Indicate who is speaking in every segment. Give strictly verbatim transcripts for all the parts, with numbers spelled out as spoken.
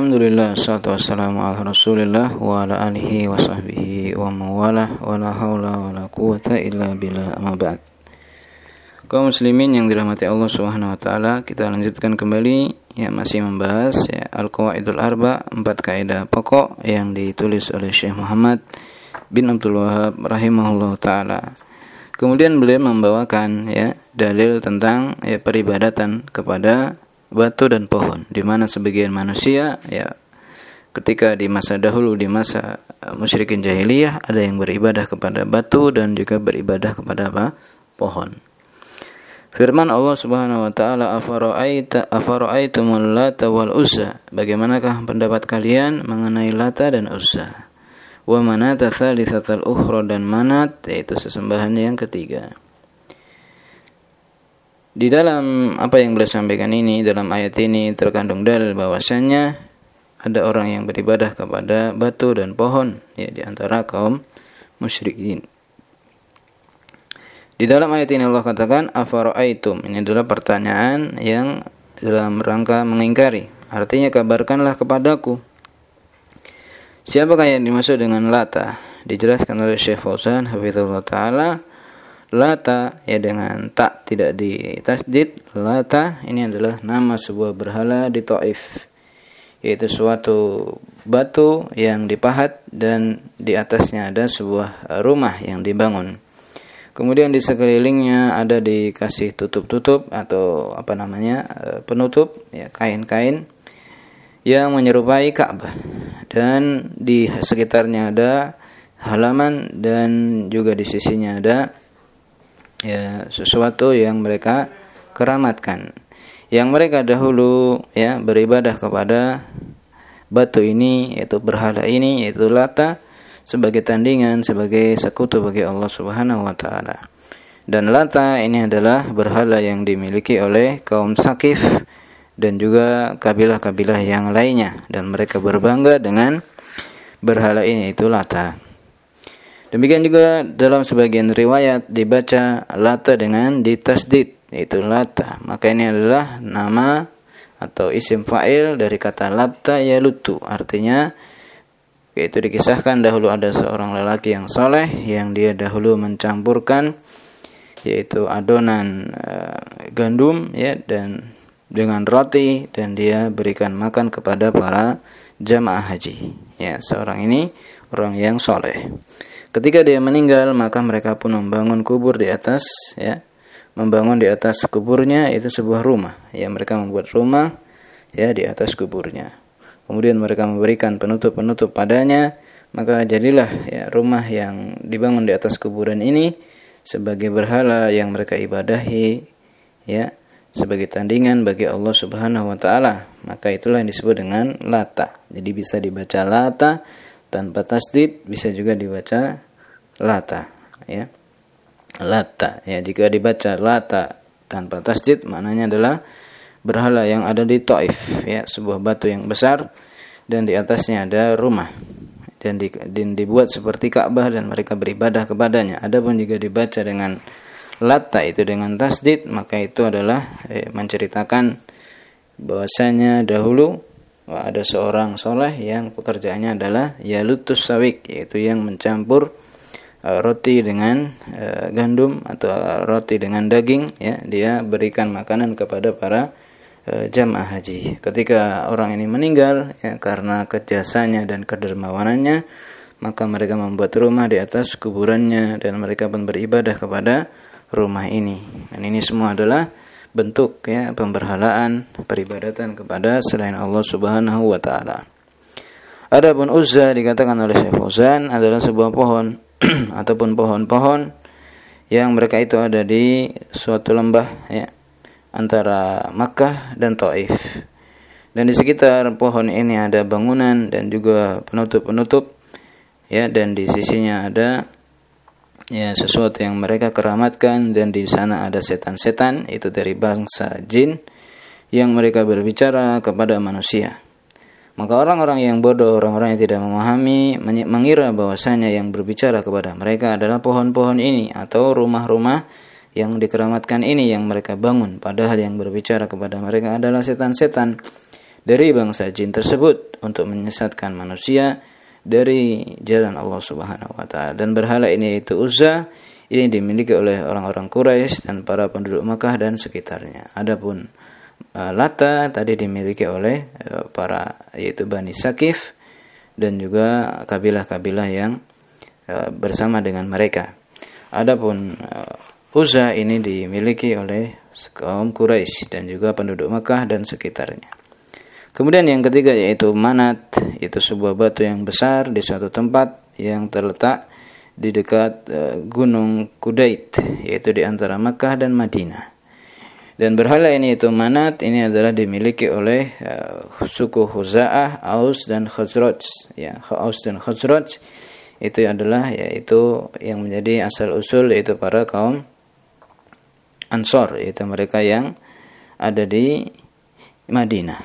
Speaker 1: Alhamdulillah, salatu wassalamu ala rasulillah wa ala alihi wa sahbihi wa mawalah wa la hawla wa la quwata illa billah, amma ba'd. Kaum muslimin yang dirahmati Allah Subhanahu wa taala, kita lanjutkan kembali ya, masih membahas ya Al-Qawaidul Arba, empat kaidah pokok yang ditulis oleh Syekh Muhammad bin Abdul Wahhab rahimahullah taala. Kemudian beliau membawakan ya dalil tentang ya peribadatan kepada batu dan pohon, di mana sebagian manusia ya ketika di masa dahulu, di masa musyrikin jahiliyah, ada yang beribadah kepada batu dan juga beribadah kepada apa? Pohon. Firman Allah Subhanahu wa taala, afara'aita afara'aitumul lata wal uzza, bagaimanakah pendapat kalian mengenai Lata dan Uzza, wa manata tsalitsatal ukhra, dan Manat yaitu sesembahan yang ketiga. Di dalam apa yang beliau sampaikan ini, dalam ayat ini terkandung dalil bahwasannya ada orang yang beribadah kepada batu dan pohon ya, di antara kaum musyrikin. Di dalam ayat ini Allah katakan afara'aitum, ini adalah pertanyaan yang dalam rangka mengingkari. Artinya, kabarkanlah kepadaku, siapakah yang dimaksud dengan Lata? Dijelaskan oleh Syekh Fauzan hafizahullah taala, Lata ya dengan tak tidak ditasdid, Lata ini adalah nama sebuah berhala di Taif, yaitu suatu batu yang dipahat dan di atasnya ada sebuah rumah yang dibangun. Kemudian di sekelilingnya ada dikasih tutup-tutup atau apa namanya penutup ya, kain-kain yang menyerupai Ka'bah, dan di sekitarnya ada halaman dan juga di sisinya ada ya sesuatu yang mereka keramatkan, yang mereka dahulu ya beribadah kepada batu ini, yaitu berhala ini, yaitu Lata, sebagai tandingan, sebagai sekutu bagi Allah Subhanahu wa taala. Dan Lata ini adalah berhala yang dimiliki oleh kaum Sakif dan juga kabilah-kabilah yang lainnya, dan mereka berbangga dengan berhala ini, yaitu Lata. Demikian juga dalam sebagian riwayat dibaca Lata dengan ditasdid, yaitu Lata. Maka ini adalah nama atau isim fa'il dari kata Lata yalutu. Artinya, yaitu dikisahkan dahulu ada seorang lelaki yang soleh yang dia dahulu mencampurkan yaitu adonan uh, gandum ya dan dengan roti, dan dia berikan makan kepada para jamaah haji. Ya, seorang ini orang yang soleh. Ketika dia meninggal, maka mereka pun membangun kubur di atas ya, membangun di atas kuburnya itu sebuah rumah. Ya, mereka membuat rumah ya di atas kuburnya. Kemudian mereka memberikan penutup-penutup padanya, maka jadilah ya rumah yang dibangun di atas kuburan ini sebagai berhala yang mereka ibadahi ya, sebagai tandingan bagi Allah Subhanahu wa taala. Maka itulah yang disebut dengan Lata. Jadi bisa dibaca Lata tanpa tasdid, bisa juga dibaca Lata ya. Lata ya, jika dibaca Lata tanpa tasdid maknanya adalah berhala yang ada di Taif ya, sebuah batu yang besar dan di atasnya ada rumah, dan, di, dan dibuat seperti Ka'bah dan mereka beribadah kepadanya. Adapun jika dibaca dengan Lata itu dengan tasdid, maka itu adalah eh, menceritakan bahwasanya dahulu ada seorang soleh yang pekerjaannya adalah yalutus sawik, yaitu yang mencampur uh, roti dengan uh, gandum atau uh, roti dengan daging ya, dia berikan makanan kepada para uh, jamaah haji. Ketika orang ini meninggal ya, karena kejasanya dan kedermawanannya, maka mereka membuat rumah di atas kuburannya dan mereka pun beribadah kepada rumah ini. Dan ini semua adalah bentuk ya pemberhalaan, peribadatan kepada selain Allah Subhanahu wa taala. Adapun Uzza dikatakan oleh Syekh Fauzan adalah sebuah pohon ataupun pohon-pohon yang mereka itu ada di suatu lembah ya antara Makkah dan Taif. Dan di sekitar pohon ini ada bangunan dan juga penutup-penutup ya, dan di sisinya ada ya sesuatu yang mereka keramatkan, dan di sana ada setan-setan itu dari bangsa jin yang mereka berbicara kepada manusia. Maka orang-orang yang bodoh, orang-orang yang tidak memahami, mengira bahwasanya yang berbicara kepada mereka adalah pohon-pohon ini atau rumah-rumah yang dikeramatkan ini yang mereka bangun, padahal yang berbicara kepada mereka adalah setan-setan. dari bangsa jin tersebut untuk menyesatkan manusia dari jalan Allah Subhanahu wa taala. Dan berhala ini yaitu Uzza, ini dimiliki oleh orang-orang Quraisy dan para penduduk Makkah dan sekitarnya. Adapun uh, Lata tadi dimiliki oleh uh, para yaitu Bani Sakif dan juga kabilah-kabilah yang uh, bersama dengan mereka. Adapun uh, Uzza ini dimiliki oleh kaum Quraisy dan juga penduduk Makkah dan sekitarnya. Kemudian yang ketiga yaitu Manat, itu sebuah batu yang besar di suatu tempat yang terletak di dekat uh, Gunung Kudait, yaitu di antara Makkah dan Madinah. Dan berhala ini yaitu Manat, ini adalah dimiliki oleh uh, suku Khuza'ah, Aus dan Khazraj. Ya, Aus dan Khazraj itu adalah yaitu yang menjadi asal usul yaitu para kaum Ansor, yaitu mereka yang ada di Madinah.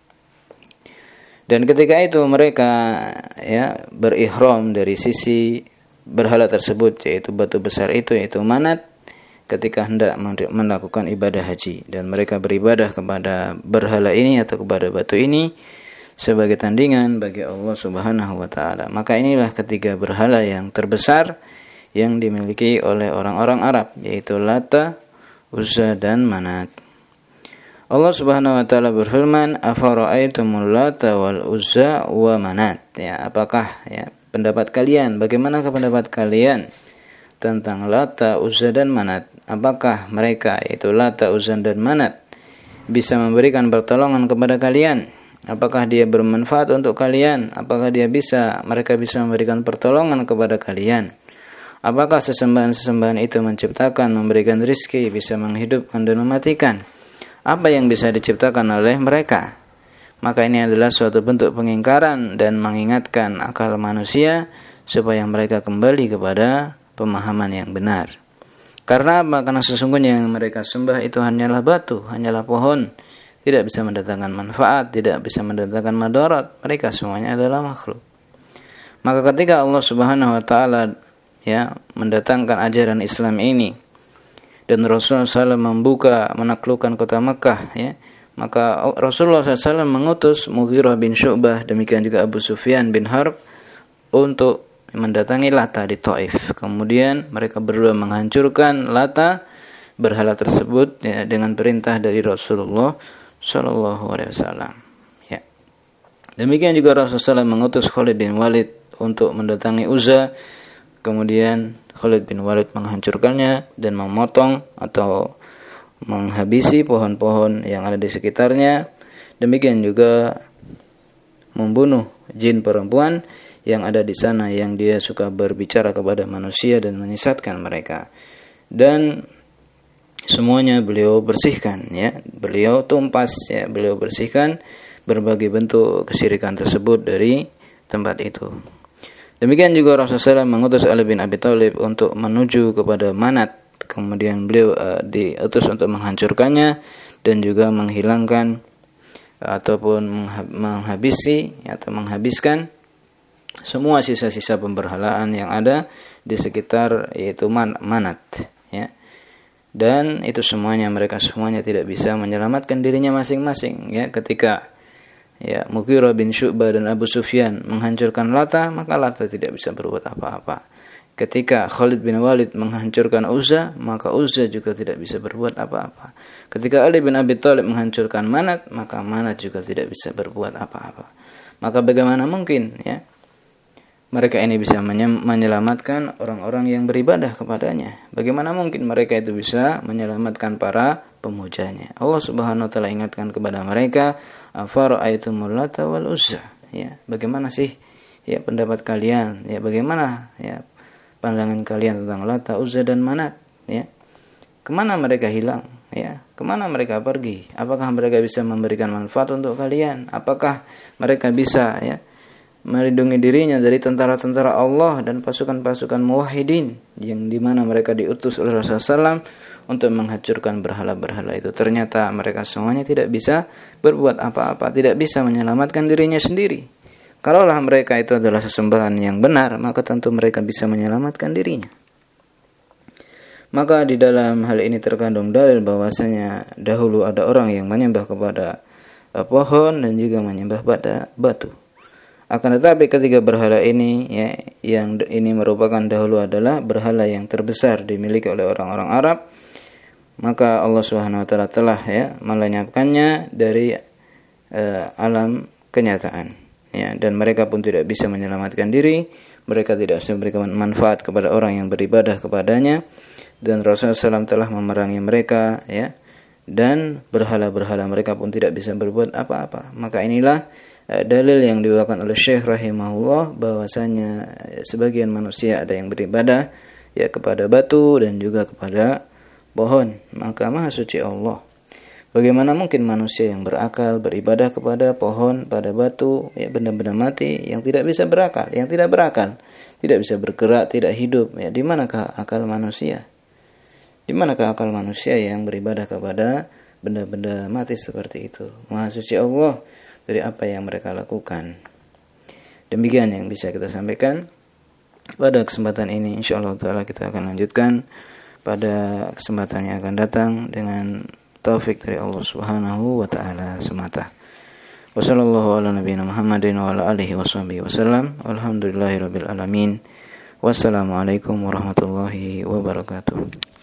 Speaker 1: Dan ketika itu mereka ya berihram dari sisi berhala tersebut, yaitu batu besar itu yaitu Manat, ketika hendak melakukan ibadah haji, dan mereka beribadah kepada berhala ini atau kepada batu ini sebagai tandingan bagi Allah Subhanahu wa taala. Maka inilah ketiga berhala yang terbesar yang dimiliki oleh orang-orang Arab, yaitu Lata, Uzza dan Manat. Allah Subhanahu wa taala berfirman, "Afara'aitumul Lata wal Uzza wa Manat?" Ya, apakah ya pendapat kalian, bagaimanakah pendapat kalian tentang Lata, Uzza dan Manat? Apakah mereka yaitu Lata, Uzza dan Manat bisa memberikan pertolongan kepada kalian? Apakah dia bermanfaat untuk kalian? Apakah dia bisa mereka bisa memberikan pertolongan kepada kalian? Apakah sesembahan-sesembahan itu menciptakan, memberikan rizki, bisa menghidupkan dan mematikan? Apa yang bisa diciptakan oleh mereka? Maka ini adalah suatu bentuk pengingkaran dan mengingatkan akal manusia supaya mereka kembali kepada pemahaman yang benar. Karena apa? Karena sesungguhnya yang mereka sembah itu hanyalah batu, hanyalah pohon, tidak bisa mendatangkan manfaat, tidak bisa mendatangkan madarat. Mereka semuanya adalah makhluk. Maka ketika Allah Subhanahu wa taala ya mendatangkan ajaran Islam ini dan Rasulullah shallallahu alaihi wasallam membuka menaklukkan kota Makkah, ya, maka Rasulullah shallallahu alaihi wasallam mengutus Mughirah bin Syu'bah, demikian juga Abu Sufyan bin Harb untuk mendatangi Lata di Taif. Kemudian mereka berdua menghancurkan Lata, berhala tersebut, ya, dengan perintah dari Rasulullah shallallahu alaihi wasallam. Ya. Demikian juga Rasulullah shallallahu alaihi wasallam mengutus Khalid bin Walid untuk mendatangi Uzza. Kemudian Khalid bin Walid menghancurkannya dan memotong atau menghabisi pohon-pohon yang ada di sekitarnya. Demikian juga membunuh jin perempuan yang ada di sana, yang dia suka berbicara kepada manusia dan menyesatkan mereka. Dan semuanya beliau bersihkan, ya, beliau tumpas, ya, beliau bersihkan berbagai bentuk kesyirikan tersebut dari tempat itu. Demikian juga Rasulullah shallallahu alaihi wasallam mengutus Ali bin Abi Thalib untuk menuju kepada Manat. Kemudian beliau uh, diutus untuk menghancurkannya dan juga menghilangkan uh, ataupun menghabisi atau menghabiskan semua sisa-sisa pemberhalaan yang ada di sekitar yaitu Man- Manat, ya. Dan itu semuanya, mereka semuanya tidak bisa menyelamatkan dirinya masing-masing, ya. Ketika ya Mughirah bin Syu'bah dan Abu Sufyan menghancurkan Lata, maka Lata tidak bisa berbuat apa-apa. Ketika Khalid bin Walid menghancurkan Uzza, maka Uzza juga tidak bisa berbuat apa-apa. Ketika Ali bin Abi Thalib menghancurkan Manat, maka Manat juga tidak bisa berbuat apa-apa. Maka bagaimana mungkin, ya, mereka ini bisa menyelamatkan orang-orang yang beribadah kepadanya? Bagaimana mungkin mereka itu bisa menyelamatkan para pemujanya? Allah Subhanahu wa taala ingatkan kepada mereka, afara'aitumul Lata wal Uzza, ya, bagaimana sih ya pendapat kalian, ya, bagaimana ya pandangan kalian tentang Lata, Uzza dan Manat, ya? Kemana mereka hilang, ya? Kemana mereka pergi? Apakah mereka bisa memberikan manfaat untuk kalian? Apakah mereka bisa, ya, melindungi dirinya dari tentara-tentara Allah dan pasukan-pasukan muwahhidin yang dimana mereka diutus oleh Rasulullah shallallahu alaihi wasallam untuk menghancurkan berhala-berhala itu? Ternyata mereka semuanya tidak bisa berbuat apa-apa, tidak bisa menyelamatkan dirinya sendiri. Kalaulah mereka itu adalah sesembahan yang benar, maka tentu mereka bisa menyelamatkan dirinya. Maka di dalam hal ini terkandung dalil bahwasanya dahulu ada orang yang menyembah kepada uh, pohon dan juga menyembah pada batu. Akan tetapi ketiga berhala ini, ya, yang ini merupakan dahulu adalah berhala yang terbesar dimiliki oleh orang-orang Arab, maka Allah Subhanahu wa taala telah ya melenyapkannya dari uh, alam kenyataan, ya, dan mereka pun tidak bisa menyelamatkan diri, mereka tidak bisa memberikan manfaat kepada orang yang beribadah kepadanya, dan Rasulullah shallallahu alaihi wasallam telah memerangi mereka, ya, dan berhala-berhala mereka pun tidak bisa berbuat apa-apa. Maka inilah dalil yang dibawakan oleh Syekh rahimahullah bahwasanya sebagian manusia ada yang beribadah ya kepada batu dan juga kepada pohon. Maka Maha Suci Allah, bagaimana mungkin manusia yang berakal beribadah kepada pohon, pada batu, ya benda-benda mati yang tidak bisa berakal, yang tidak berakal, tidak bisa bergerak, tidak hidup, ya di manakah akal manusia? Di manakah akal manusia yang beribadah kepada benda-benda mati seperti itu? Maha Suci Allah dari apa yang mereka lakukan. Demikian yang bisa kita sampaikan pada kesempatan ini. Insyaallah taala kita akan lanjutkan pada kesempatan yang akan datang dengan taufik dari Allah Subhanahu wa taala semata. Wassallallahu ala nabiyina Muhammadin wa ala alihi washabihi wasallam. Walhamdulillahirabbil alamin. Wassalamualaikum warahmatullahi wabarakatuh.